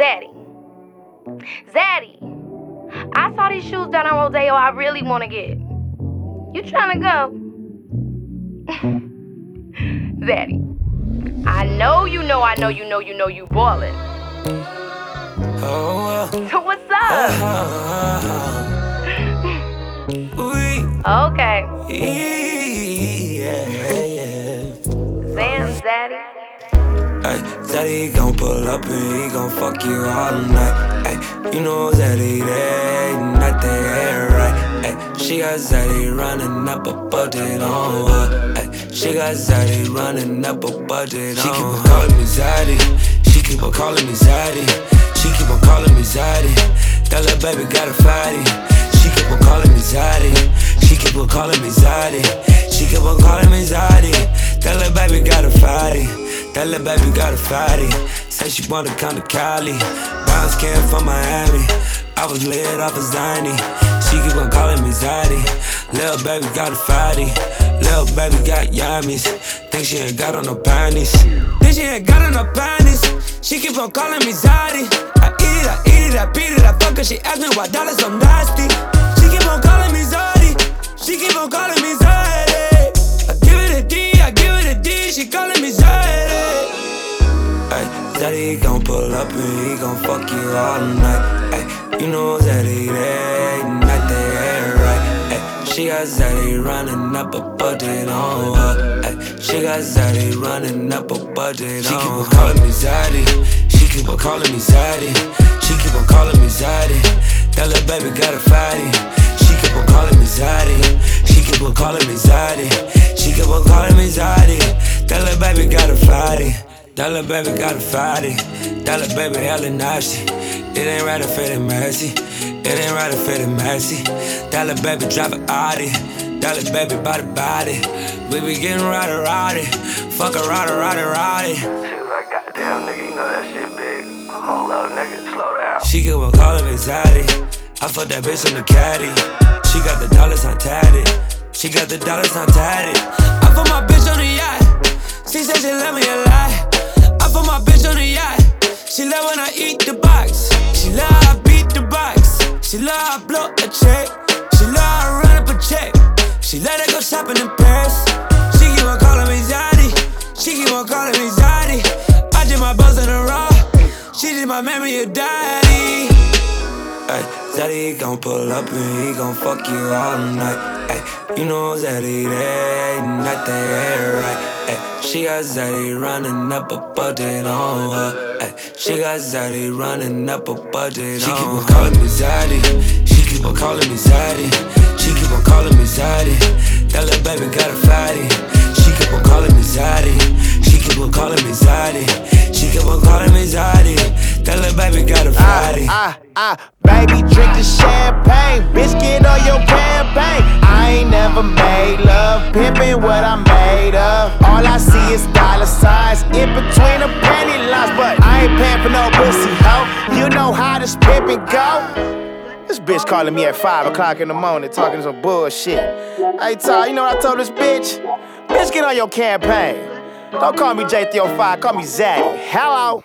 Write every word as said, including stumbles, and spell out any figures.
Zaddy. Zaddy. I saw these shoes down on Rodeo I really want to get. You trying to go? Zaddy. I know you know, I know you know, you know you ballin'. Oh, uh, So what's up? uh, we, Okay. yeah, yeah. Sam, Zaddy. Ay, Zaddy gon' pull up and he gon' fuck you all night. Ay, you know Zaddy, there ain't nothing right. Ay, she got Zaddy running up a budget on her. Ay, she got Zaddy running up a budget on her. She keep on calling me Zaddy. She keep on calling me Zaddy. She keep on calling me Zaddy. That little baby got a fatty. She keep on calling me Zaddy. She keep on calling me Zaddy. She keep on calling me Zaddy. That little baby got a fatty. That little baby got a fatty. Say she wanna come to Cali. Brown skin from Miami. I was lit off a Zany. She keep on calling me Zaddy. Little baby got a fatty. Little baby got yummies. Think she ain't got on no panties. Think she ain't got on no panties. She keep on calling me Zaddy. I eat it, I eat it, I beat it, I fuck her. She ask me why dollars so nasty. She keep on calling me Zaddy. She keep on calling me Zaddy. I give it a D, I give it a D. She calling me Zaddy. Ay, Zaddy gon' pull up and he gon' fuck you all night. Ay, you know Zaddy, there ain't nothing right. Ay, she got Zaddy running up a budget on her. Ay, she got Zaddy running up a budget on her. She keep on calling me Zaddy. She keep on calling me Zaddy. She keep on calling me Zaddy. That little baby got a fatty. She keep on calling me Zaddy. She keep on calling me Zaddy. She keep on calling me Zaddy. That little baby got a fatty. That little baby got a fatty. That little baby hella nasty. It ain't right to fit it messy. It ain't right to fit it messy. That little baby drive a Audi. That little baby body body. We be getting rowdy rowdy. Fuck a rowdy rowdy rowdy. She was like, goddamn nigga, you know that shit big. Hold up, nigga, slow down. She keep on calling me Zaddy. I fuck that bitch in the caddy. She got the dollars on tatted. She got the dollars on tatted. I put my bitch on the yacht. She said she love me a lot. I put my bitch on the yacht. She love when I eat the box. She love I beat the box. She love I blow a check. She love I run up a check. She let her go shopping in Paris. She keep on calling me Zaddy. She keep on calling me Zaddy. I did my buzz in a raw. She did my memory of daddy. Ay, Zaddy gon' pull up and he gon' fuck you all night. Ay, you know Zaddy, there ain't nothing right. Ay, she got Zaddy running up a budget on her. Ay, she got Zaddy running up a budget on her. She keep on calling me Zaddy. She keep on calling me Zaddy. She keep on calling me Zaddy. That little baby got a fatty. She keep on calling me Zaddy. She keep on calling me Zaddy. She keep on calling me Zaddy. That little baby got a fatty. Ah, ah, ah, baby, drink the champagne. Biscuit on your campaign. I ain't never made love, pimpin' what I'm made of. All I see is dollar signs in between the penny lines. But I ain't paying for no pussy, ho. You know how this pimpin' go. This bitch calling me at five o'clock in the morning, talking some bullshit. Hey, Ty, you know what I told this bitch? Bitch, get on your campaign. Don't call me J three oh five, call me Zaddy. Hello.